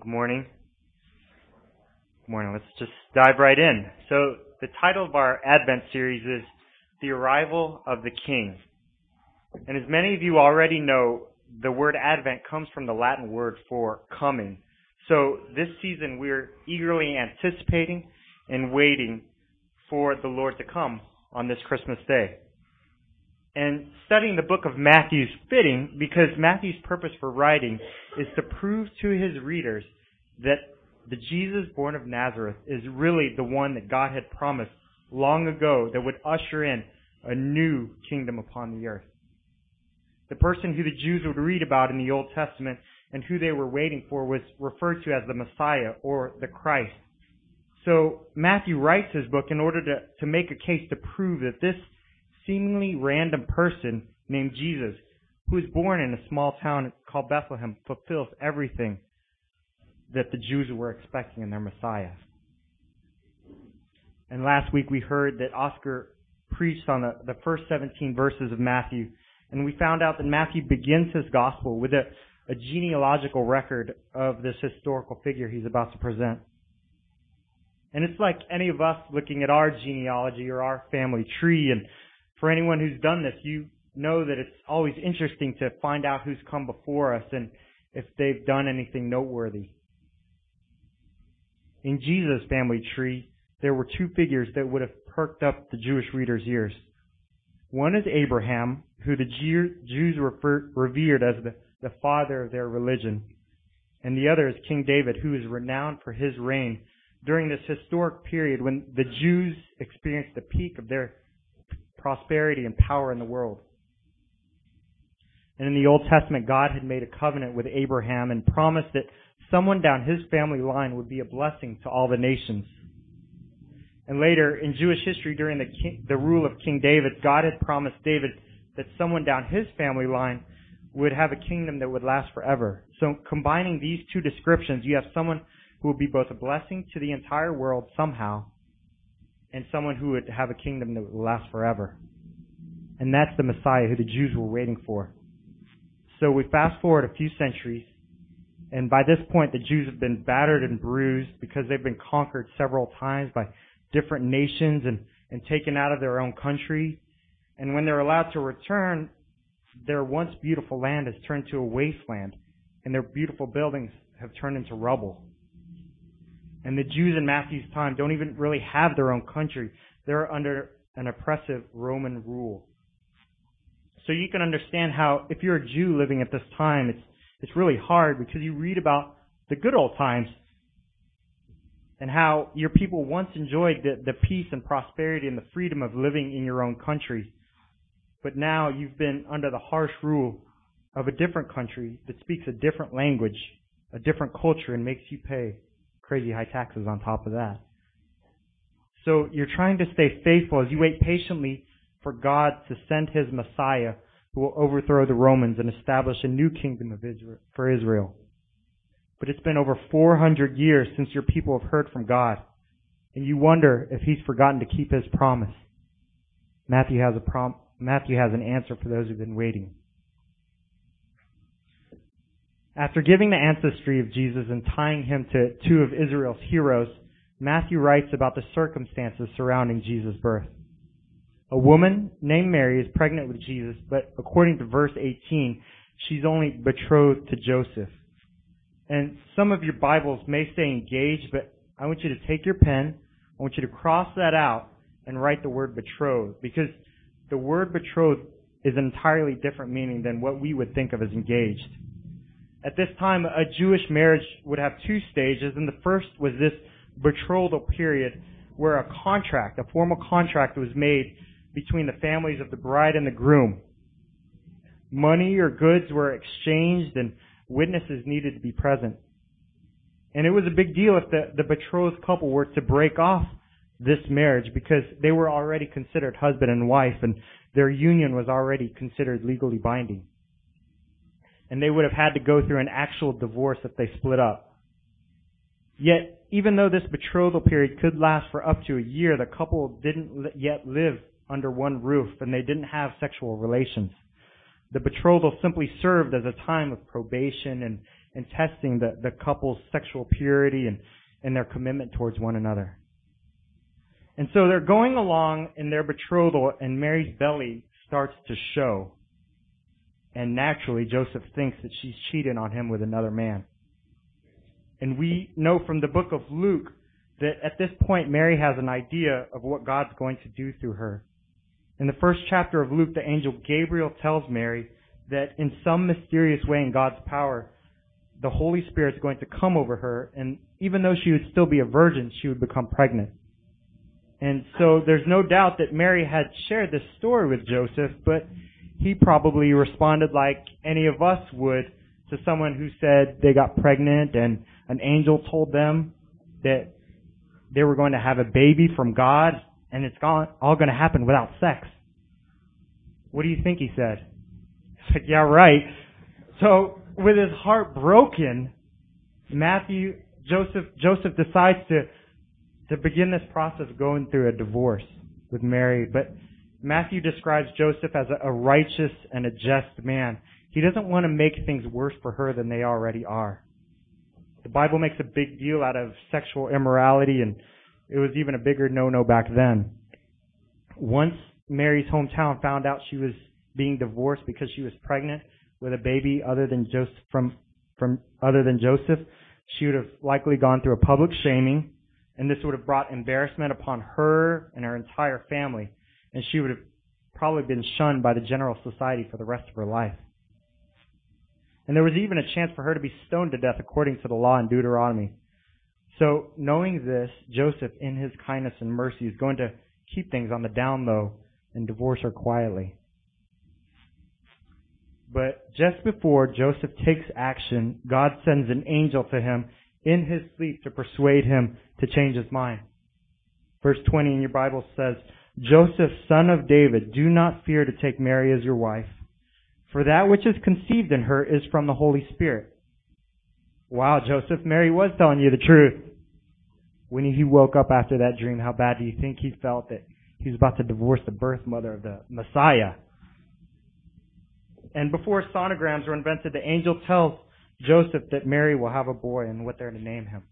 Good morning. Good morning. Let's just dive right in. So the title of our Advent series is The Arrival of the King. And as many of you already know, the word Advent comes from the Latin word for coming. So this season we're eagerly anticipating and waiting for the Lord to come on this Christmas day. And studying the book of Matthew is fitting because Matthew's purpose for writing is to prove to his readers that the Jesus born of Nazareth is really the one that God had promised long ago that would usher in a new kingdom upon the earth. The person who the Jews would read about in the Old Testament and who they were waiting for was referred to as the Messiah or the Christ. So Matthew writes his book in order to make a case to prove that this seemingly random person named Jesus, who was born in a small town called Bethlehem, fulfills everything that the Jews were expecting in their Messiah. And last week we heard that Oscar preached on the first 17 verses of Matthew, and we found out that Matthew begins his gospel with a genealogical record of this historical figure he's about to present. And it's like any of us looking at our genealogy or our family tree, and for anyone who's done this, you know that it's always interesting to find out who's come before us and if they've done anything noteworthy. In Jesus' family tree, there were two figures that would have perked up the Jewish readers' ears. One is Abraham, who the Jews revered as the father of their religion. And the other is King David, who is renowned for his reign during this historic period when the Jews experienced the peak of their prosperity and power in the world. And in the Old Testament, God had made a covenant with Abraham and promised that someone down his family line would be a blessing to all the nations. And later, in Jewish history, during the rule of King David, God had promised David that someone down his family line would have a kingdom that would last forever. So combining these two descriptions, you have someone who will be both a blessing to the entire world somehow, and someone who would have a kingdom that would last forever. And that's the Messiah who the Jews were waiting for. So we fast forward a few centuries, and by this point the Jews have been battered and bruised because they've been conquered several times by different nations and taken out of their own country. And when they're allowed to return, their once beautiful land has turned to a wasteland, and their beautiful buildings have turned into rubble. And the Jews in Matthew's time don't even really have their own country. They're under an oppressive Roman rule. So you can understand how, if you're a Jew living at this time, it's really hard because you read about the good old times and how your people once enjoyed the peace and prosperity and the freedom of living in your own country. But now you've been under the harsh rule of a different country that speaks a different language, a different culture, and makes you pay crazy high taxes on top of that. So you're trying to stay faithful as you wait patiently for God to send his Messiah who will overthrow the Romans and establish a new kingdom of Israel, for Israel. But it's been over 400 years since your people have heard from God, and you wonder if he's forgotten to keep his promise. Matthew has an answer for those who've been waiting. After giving the ancestry of Jesus and tying him to two of Israel's heroes, Matthew writes about the circumstances surrounding Jesus' birth. A woman named Mary is pregnant with Jesus, but according to verse 18, she's only betrothed to Joseph. And some of your Bibles may say engaged, but I want you to take your pen, I want you to cross that out and write the word betrothed, because the word betrothed is an entirely different meaning than what we would think of as engaged. At this time, a Jewish marriage would have two stages, and the first was this betrothal period where a formal contract was made between the families of the bride and the groom. Money or goods were exchanged and witnesses needed to be present. And it was a big deal if the betrothed couple were to break off this marriage because they were already considered husband and wife and their union was already considered legally binding. And they would have had to go through an actual divorce if they split up. Yet, even though this betrothal period could last for up to a year, the couple didn't yet live under one roof and they didn't have sexual relations. The betrothal simply served as a time of probation and testing the couple's sexual purity and their commitment towards one another. And so they're going along in their betrothal, and Mary's belly starts to show. And naturally, Joseph thinks that she's cheated on him with another man. And we know from the book of Luke that at this point, Mary has an idea of what God's going to do through her. In the first chapter of Luke, the angel Gabriel tells Mary that in some mysterious way in God's power, the Holy Spirit is going to come over her, and even though she would still be a virgin, she would become pregnant. And so there's no doubt that Mary had shared this story with Joseph, but he probably responded like any of us would to someone who said they got pregnant and an angel told them that they were going to have a baby from God, and it's all going to happen without sex. What do you think he said? He's like, yeah, right. So with his heart broken, Joseph decides to begin this process of going through a divorce with Mary. But Matthew describes Joseph as a righteous and a just man. He doesn't want to make things worse for her than they already are. The Bible makes a big deal out of sexual immorality, and it was even a bigger no-no back then. Once Mary's hometown found out she was being divorced because she was pregnant with a baby other than Joseph, she would have likely gone through a public shaming, and this would have brought embarrassment upon her and her entire family, and she would have probably been shunned by the general society for the rest of her life. And there was even a chance for her to be stoned to death according to the law in Deuteronomy. So knowing this, Joseph, in his kindness and mercy, is going to keep things on the down low and divorce her quietly. But just before Joseph takes action, God sends an angel to him in his sleep to persuade him to change his mind. Verse 20 in your Bible says, Joseph, son of David, do not fear to take Mary as your wife, for that which is conceived in her is from the Holy Spirit. Wow, Joseph, Mary was telling you the truth. When he woke up after that dream, how bad do you think he felt that he was about to divorce the birth mother of the Messiah? And before sonograms were invented, the angel tells Joseph that Mary will have a boy and what they're to name him.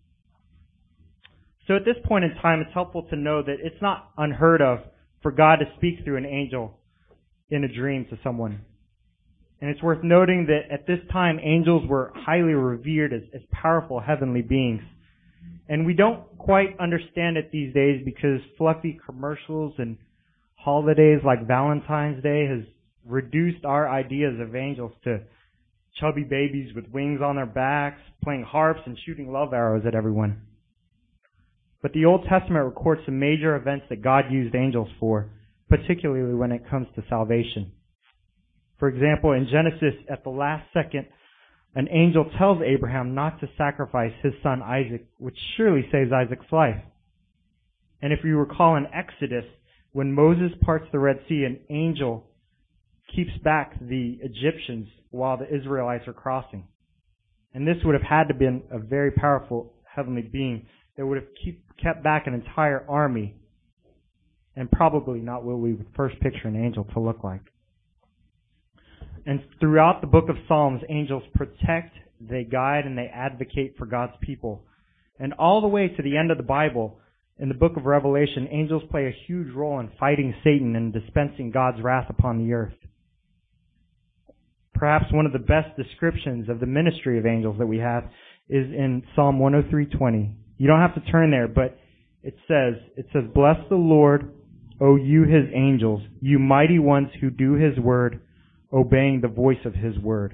So at this point in time, it's helpful to know that it's not unheard of for God to speak through an angel in a dream to someone. And it's worth noting that at this time, angels were highly revered as powerful heavenly beings. And we don't quite understand it these days because fluffy commercials and holidays like Valentine's Day has reduced our ideas of angels to chubby babies with wings on their backs, playing harps and shooting love arrows at everyone. But the Old Testament records some major events that God used angels for, particularly when it comes to salvation. For example, in Genesis, at the last second, an angel tells Abraham not to sacrifice his son Isaac, which surely saves Isaac's life. And if you recall in Exodus, when Moses parts the Red Sea, an angel keeps back the Egyptians while the Israelites are crossing. And this would have had to have been a very powerful heavenly being that would have kept back an entire army, and probably not what we would first picture an angel to look like. And throughout the book of Psalms, angels protect, they guide, and they advocate for God's people. And all the way to the end of the Bible, in the book of Revelation, angels play a huge role in fighting Satan and dispensing God's wrath upon the earth. Perhaps one of the best descriptions of the ministry of angels that we have is in Psalm 103:20. You don't have to turn there, but it says, "Bless the Lord, O you his angels, you mighty ones who do his word, obeying the voice of his word."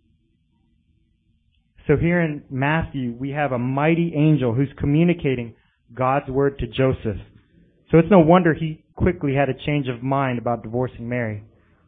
So here in Matthew, we have a mighty angel who's communicating God's word to Joseph. So it's no wonder he quickly had a change of mind about divorcing Mary.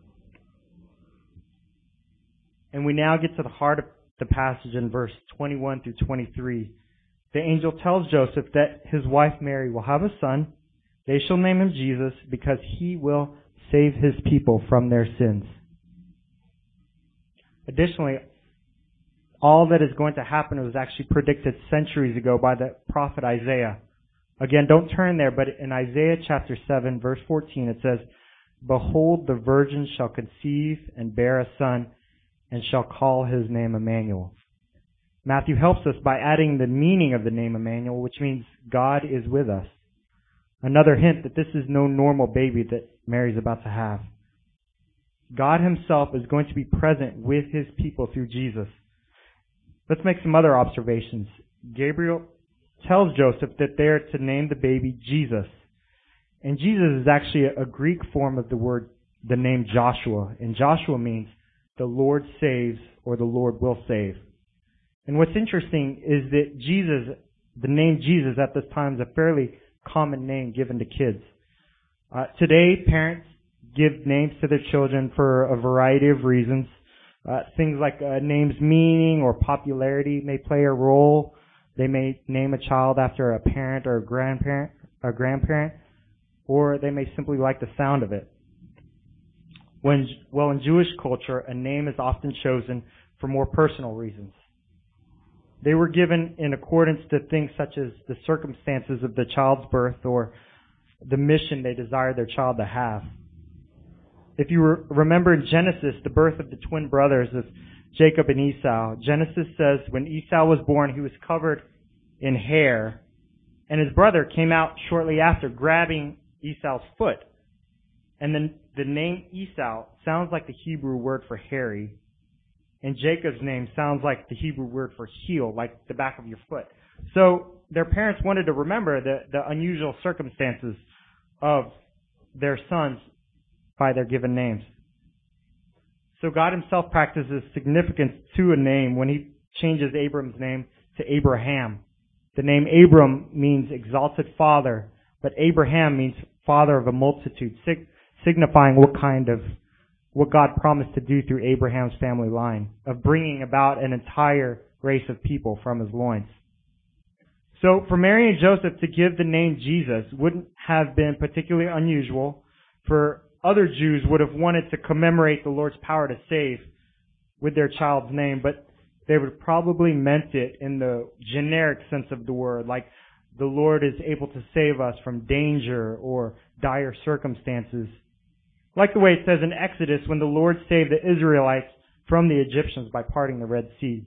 And we now get to the heart of the passage in verse 21 through 23. The angel tells Joseph that his wife Mary will have a son. They shall name him Jesus because he will save his people from their sins. Additionally, all that is going to happen was actually predicted centuries ago by the prophet Isaiah. Again, don't turn there, but in Isaiah chapter 7, verse 14, it says, "Behold, the virgin shall conceive and bear a son, and shall call his name Emmanuel." Matthew helps us by adding the meaning of the name Emmanuel, which means God is with us. Another hint that this is no normal baby that Mary's about to have. God himself is going to be present with his people through Jesus. Let's make some other observations. Gabriel tells Joseph that they are to name the baby Jesus. And Jesus is actually a Greek form of the name Joshua. And Joshua means the Lord saves or the Lord will save. And what's interesting is that the name Jesus at this time is a fairly common name given to kids. Today, parents give names to their children for a variety of reasons. Things like a name's meaning or popularity may play a role. They may name a child after a parent or a grandparent, or they may simply like the sound of it. In Jewish culture, a name is often chosen for more personal reasons. They were given in accordance to things such as the circumstances of the child's birth or the mission they desired their child to have. If you remember in Genesis, the birth of the twin brothers of Jacob and Esau, Genesis says when Esau was born, he was covered in hair, and his brother came out shortly after, grabbing Esau's foot. And then the name Esau sounds like the Hebrew word for hairy, and Jacob's name sounds like the Hebrew word for heel, like the back of your foot. So their parents wanted to remember the unusual circumstances of their sons by their given names. So God himself practices significance to a name when he changes Abram's name to Abraham. The name Abram means exalted father, but Abraham means father of a multitude, signifying what God promised to do through Abraham's family line, of bringing about an entire race of people from his loins. So for Mary and Joseph to give the name Jesus wouldn't have been particularly unusual. For other Jews would have wanted to commemorate the Lord's power to save with their child's name, but they would have probably meant it in the generic sense of the word, like the Lord is able to save us from danger or dire circumstances. Like the way it says in Exodus when the Lord saved the Israelites from the Egyptians by parting the Red Sea.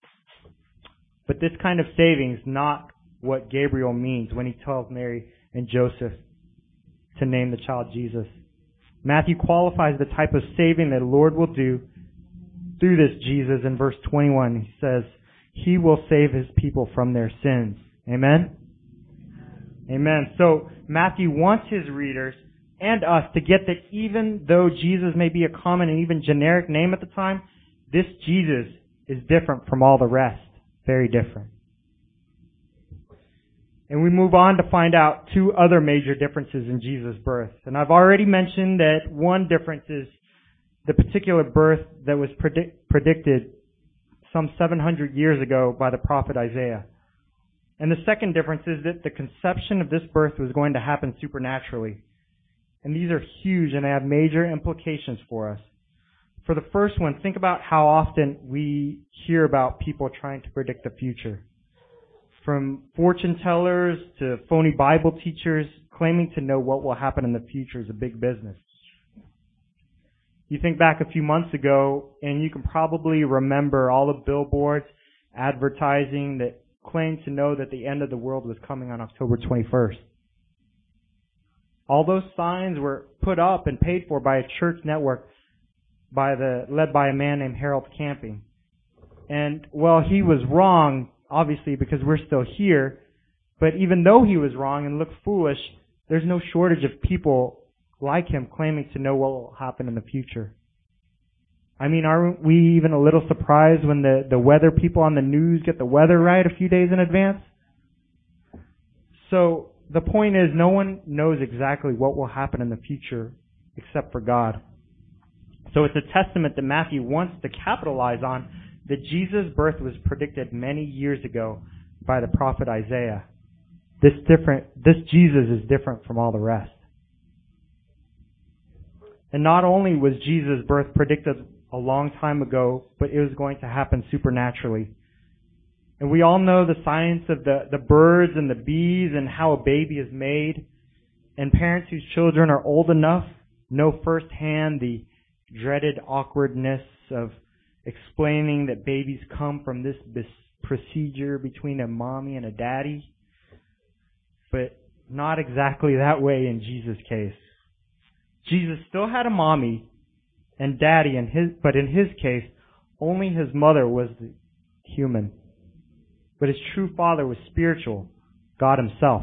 But this kind of saving is not what Gabriel means when he tells Mary and Joseph to name the child Jesus. Matthew qualifies the type of saving that the Lord will do through this Jesus in verse 21. He says, he will save his people from their sins. Amen? Amen. So Matthew wants his readers and us to get that even though Jesus may be a common and even generic name at the time, this Jesus is different from all the rest. Very different. And we move on to find out two other major differences in Jesus' birth. And I've already mentioned that one difference is the particular birth that was predicted some 700 years ago by the prophet Isaiah. And the second difference is that the conception of this birth was going to happen supernaturally. And these are huge and they have major implications for us. For the first one, think about how often we hear about people trying to predict the future. From fortune tellers to phony Bible teachers, claiming to know what will happen in the future is a big business. You think back a few months ago, and you can probably remember all the billboards advertising that claimed to know that the end of the world was coming on October 21st. All those signs were put up and paid for by a church network led by a man named Harold Camping. And, well, he was wrong, obviously, because we're still here. But even though he was wrong and looked foolish, there's no shortage of people like him claiming to know what will happen in the future. I mean, aren't we even a little surprised when the weather people on the news get the weather right a few days in advance? So the point is, no one knows exactly what will happen in the future except for God. So it's a testament that Matthew wants to capitalize on that Jesus' birth was predicted many years ago by the prophet Isaiah. This Jesus is different from all the rest. And not only was Jesus' birth predicted a long time ago, but it was going to happen supernaturally. And we all know the science of the birds and the bees and how a baby is made. And parents whose children are old enough know firsthand the dreaded awkwardness of explaining that babies come from this procedure between a mommy and a daddy, but not exactly that way in Jesus' case. Jesus still had a mommy and daddy, but in his case, only his mother was human. But his true father was spiritual, God himself.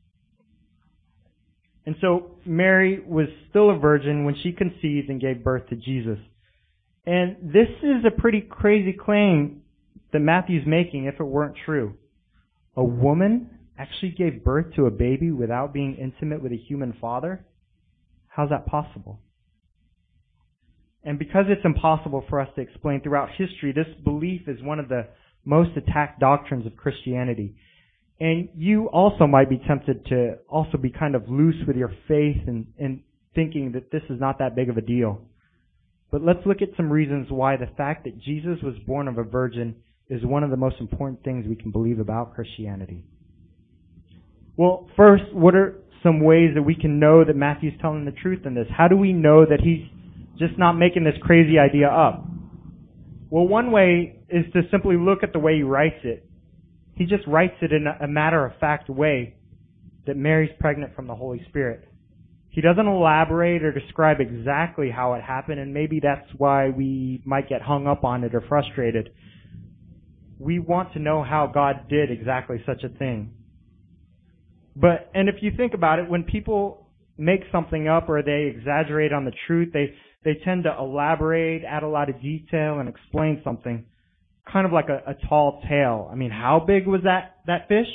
And so Mary was still a virgin when she conceived and gave birth to Jesus. And this is a pretty crazy claim that Matthew's making if it weren't true. A woman actually gave birth to a baby without being intimate with a human father? How's that possible? And because it's impossible for us to explain throughout history, this belief is one of the most attacked doctrines of Christianity. And you also might be tempted to also be kind of loose with your faith and thinking that this is not that big of a deal. But let's look at some reasons why the fact that Jesus was born of a virgin is one of the most important things we can believe about Christianity. Well, first, what are some ways that we can know that Matthew's telling the truth in this? How do we know that he's just not making this crazy idea up? Well, one way is to simply look at the way he writes it. He just writes it in a matter-of-fact way that Mary's pregnant from the Holy Spirit. He doesn't elaborate or describe exactly how it happened, and maybe that's why we might get hung up on it or frustrated. We want to know how God did exactly such a thing. And if you think about it, when people make something up or they exaggerate on the truth, they tend to elaborate, add a lot of detail, and explain something. Kind of like a tall tale. I mean, how big was that fish?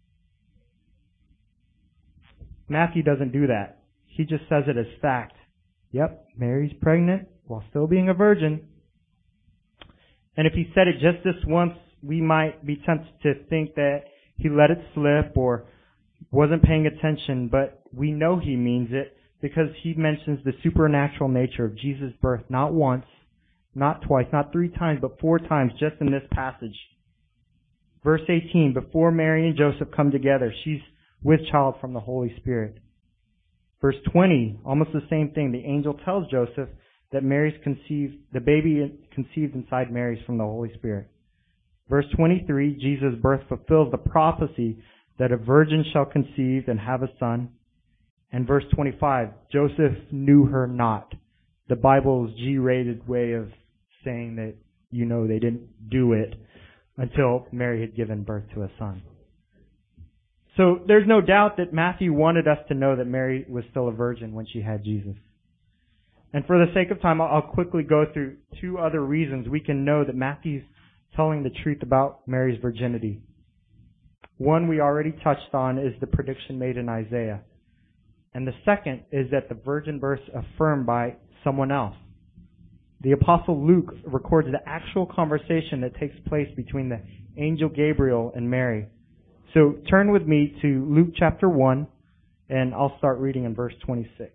Matthew doesn't do that. He just says it as fact. Yep, Mary's pregnant while still being a virgin. And if he said it just this once, we might be tempted to think that he let it slip or wasn't paying attention, but we know he means it because he mentions the supernatural nature of Jesus' birth not once, not twice, not 3 times, but 4 times just in this passage. Verse 18, before Mary and Joseph come together, she's with child from the Holy Spirit. Verse 20, almost the same thing. The angel tells Joseph that the baby conceived inside Mary's from the Holy Spirit. Verse 23, Jesus' birth fulfills the prophecy that a virgin shall conceive and have a son. And verse 25, Joseph knew her not. The Bible's G-rated way of saying that, they didn't do it until Mary had given birth to a son. So there's no doubt that Matthew wanted us to know that Mary was still a virgin when she had Jesus. And for the sake of time, I'll quickly go through 2 other reasons we can know that Matthew's telling the truth about Mary's virginity. One we already touched on is the prediction made in Isaiah. And the second is that the virgin birth is affirmed by someone else. The Apostle Luke records the actual conversation that takes place between the angel Gabriel and Mary. So turn with me to Luke chapter 1, and I'll start reading in verse 26.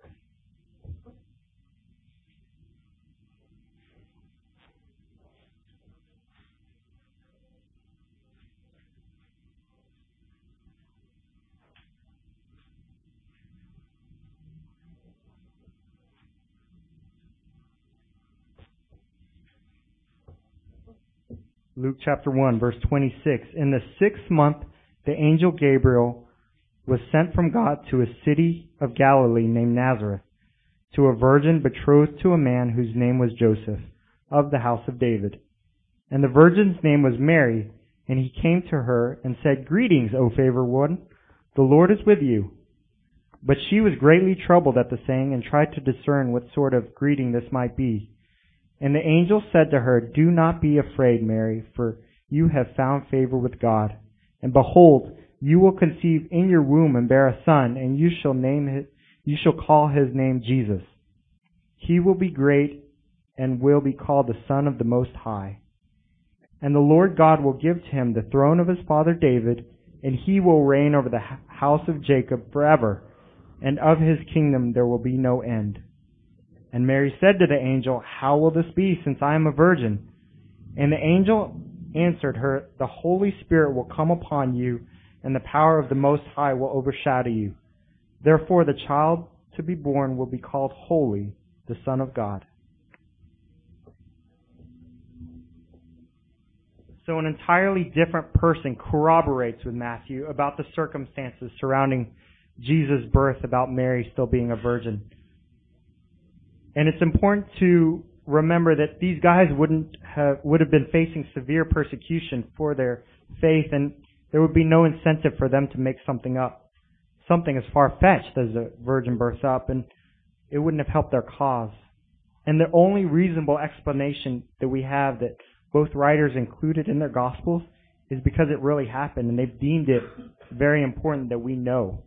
Luke chapter 1, verse 26. In the 6th month, the angel Gabriel was sent from God to a city of Galilee named Nazareth, to a virgin betrothed to a man whose name was Joseph, of the house of David. And the virgin's name was Mary, and he came to her and said, "Greetings, O favored one, the Lord is with you." But she was greatly troubled at the saying and tried to discern what sort of greeting this might be. And the angel said to her, "Do not be afraid, Mary, for you have found favor with God. And behold, you will conceive in your womb and bear a son, and you shall call his name Jesus. He will be great and will be called the Son of the Most High. And the Lord God will give to him the throne of his father David, and he will reign over the house of Jacob forever, and of his kingdom there will be no end." And Mary said to the angel, "How will this be, since I am a virgin?" And the angel answered her, "The Holy Spirit will come upon you, and the power of the Most High will overshadow you. Therefore the child to be born will be called Holy, the Son of God." So an entirely different person corroborates with Matthew about the circumstances surrounding Jesus' birth, about Mary still being a virgin. And it's important to remember that these guys would have been facing severe persecution for their faith, and there would be no incentive for them to make something up. Something as far-fetched as a virgin birth up, and it wouldn't have helped their cause. And the only reasonable explanation that we have that both writers included in their Gospels is because it really happened, and they've deemed it very important that we know.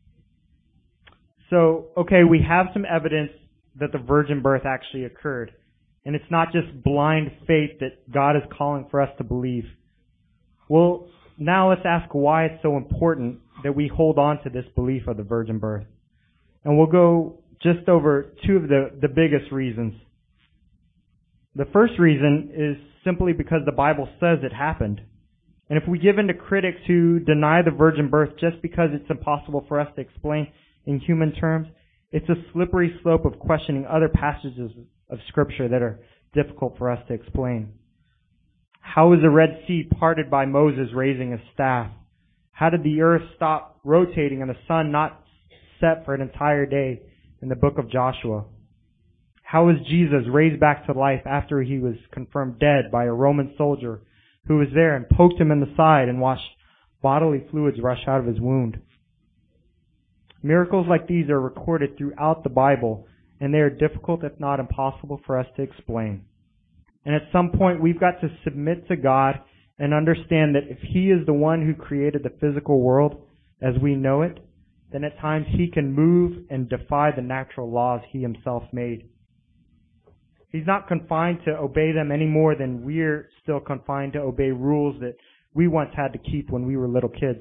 So, okay, we have some evidence that the virgin birth actually occurred. And it's not just blind faith that God is calling for us to believe. Well, now let's ask why it's so important that we hold on to this belief of the virgin birth. And we'll go just over two of the biggest reasons. The first reason is simply because the Bible says it happened. And if we give in to critics who deny the virgin birth just because it's impossible for us to explain in human terms, it's a slippery slope of questioning other passages of Scripture that are difficult for us to explain. How was the Red Sea parted by Moses raising his staff? How did the earth stop rotating and the sun not set for an entire day in the book of Joshua? How was Jesus raised back to life after he was confirmed dead by a Roman soldier who was there and poked him in the side and watched bodily fluids rush out of his wound? Miracles like these are recorded throughout the Bible, and they are difficult, if not impossible, for us to explain. And at some point, we've got to submit to God and understand that if He is the one who created the physical world as we know it, then at times He can move and defy the natural laws He Himself made. He's not confined to obey them any more than we're still confined to obey rules that we once had to keep when we were little kids.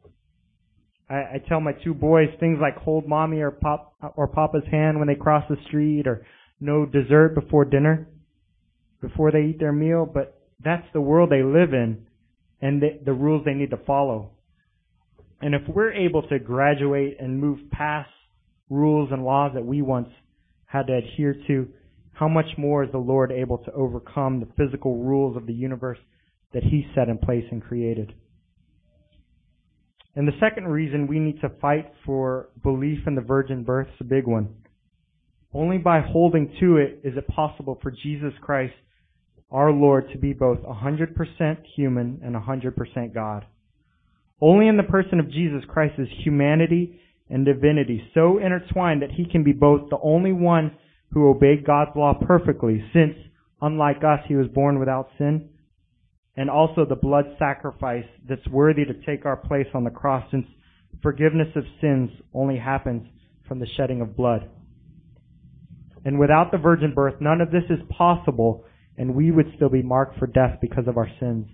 I tell my two boys things like hold mommy or papa's hand when they cross the street, or no dessert before dinner, before they eat their meal, but that's the world they live in and the rules they need to follow. And if we're able to graduate and move past rules and laws that we once had to adhere to, how much more is the Lord able to overcome the physical rules of the universe that He set in place and created? And the second reason we need to fight for belief in the virgin birth is a big one. Only by holding to it is it possible for Jesus Christ, our Lord, to be both 100% human and 100% God. Only in the person of Jesus Christ is humanity and divinity so intertwined that He can be both the only one who obeyed God's law perfectly, since, unlike us, He was born without sin, and also the blood sacrifice that's worthy to take our place on the cross, since forgiveness of sins only happens from the shedding of blood. And without the virgin birth, none of this is possible, and we would still be marked for death because of our sins.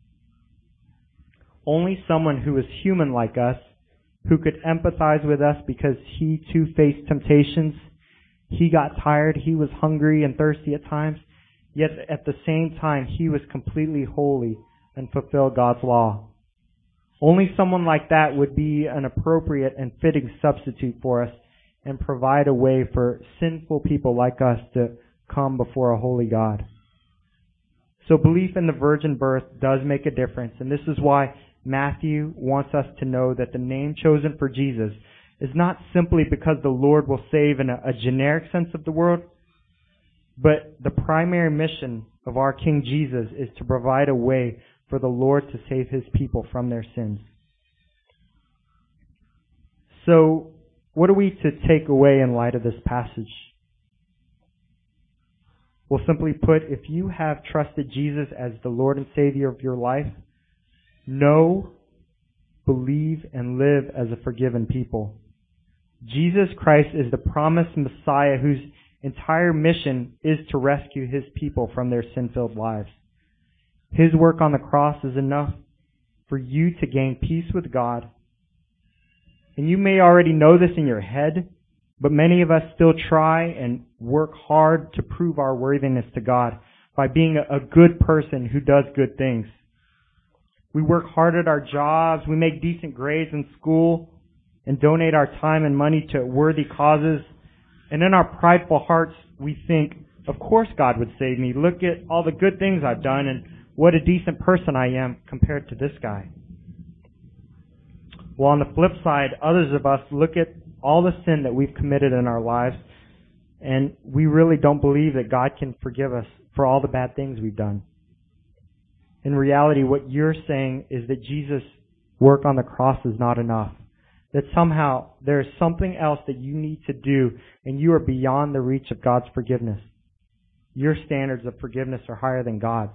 Only someone who is human like us, who could empathize with us because He too faced temptations, He got tired, He was hungry and thirsty at times, yet at the same time, He was completely holy and fulfilled God's law. Only someone like that would be an appropriate and fitting substitute for us and provide a way for sinful people like us to come before a holy God. So belief in the virgin birth does make a difference, and this is why Matthew wants us to know that the name chosen for Jesus is not simply because the Lord will save in a generic sense of the word, but the primary mission of our King Jesus is to provide a way for the Lord to save His people from their sins. So, what are we to take away in light of this passage? Well, simply put, if you have trusted Jesus as the Lord and Savior of your life, know, believe, and live as a forgiven people. Jesus Christ is the promised Messiah whose entire mission is to rescue His people from their sin-filled lives. His work on the cross is enough for you to gain peace with God. And you may already know this in your head, but many of us still try and work hard to prove our worthiness to God by being a good person who does good things. We work hard at our jobs, we make decent grades in school, and donate our time and money to worthy causes. And in our prideful hearts, we think, of course God would save me. Look at all the good things I've done, and what a decent person I am compared to this guy. Well, on the flip side, others of us look at all the sin that we've committed in our lives, and we really don't believe that God can forgive us for all the bad things we've done. In reality, what you're saying is that Jesus' work on the cross is not enough. That somehow there is something else that you need to do, and you are beyond the reach of God's forgiveness. Your standards of forgiveness are higher than God's.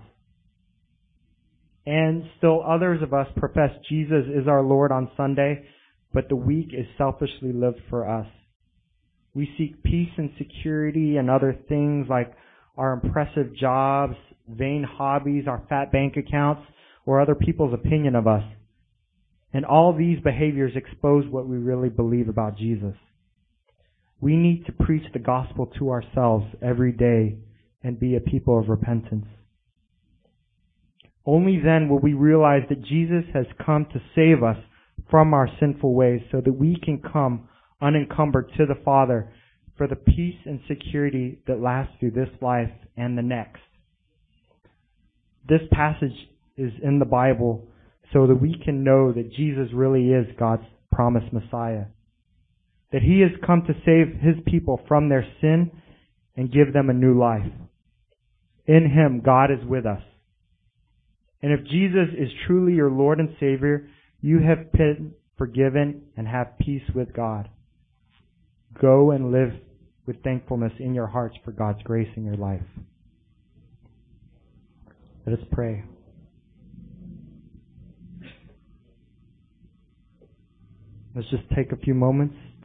And still others of us profess Jesus is our Lord on Sunday, but the week is selfishly lived for us. We seek peace and security and other things like our impressive jobs, vain hobbies, our fat bank accounts, or other people's opinion of us. And all these behaviors expose what we really believe about Jesus. We need to preach the gospel to ourselves every day and be a people of repentance. Only then will we realize that Jesus has come to save us from our sinful ways so that we can come unencumbered to the Father for the peace and security that lasts through this life and the next. This passage is in the Bible so that we can know that Jesus really is God's promised Messiah. That He has come to save His people from their sin and give them a new life. In Him, God is with us. And if Jesus is truly your Lord and Savior, you have been forgiven and have peace with God. Go and live with thankfulness in your hearts for God's grace in your life. Let us pray. Let's just take a few moments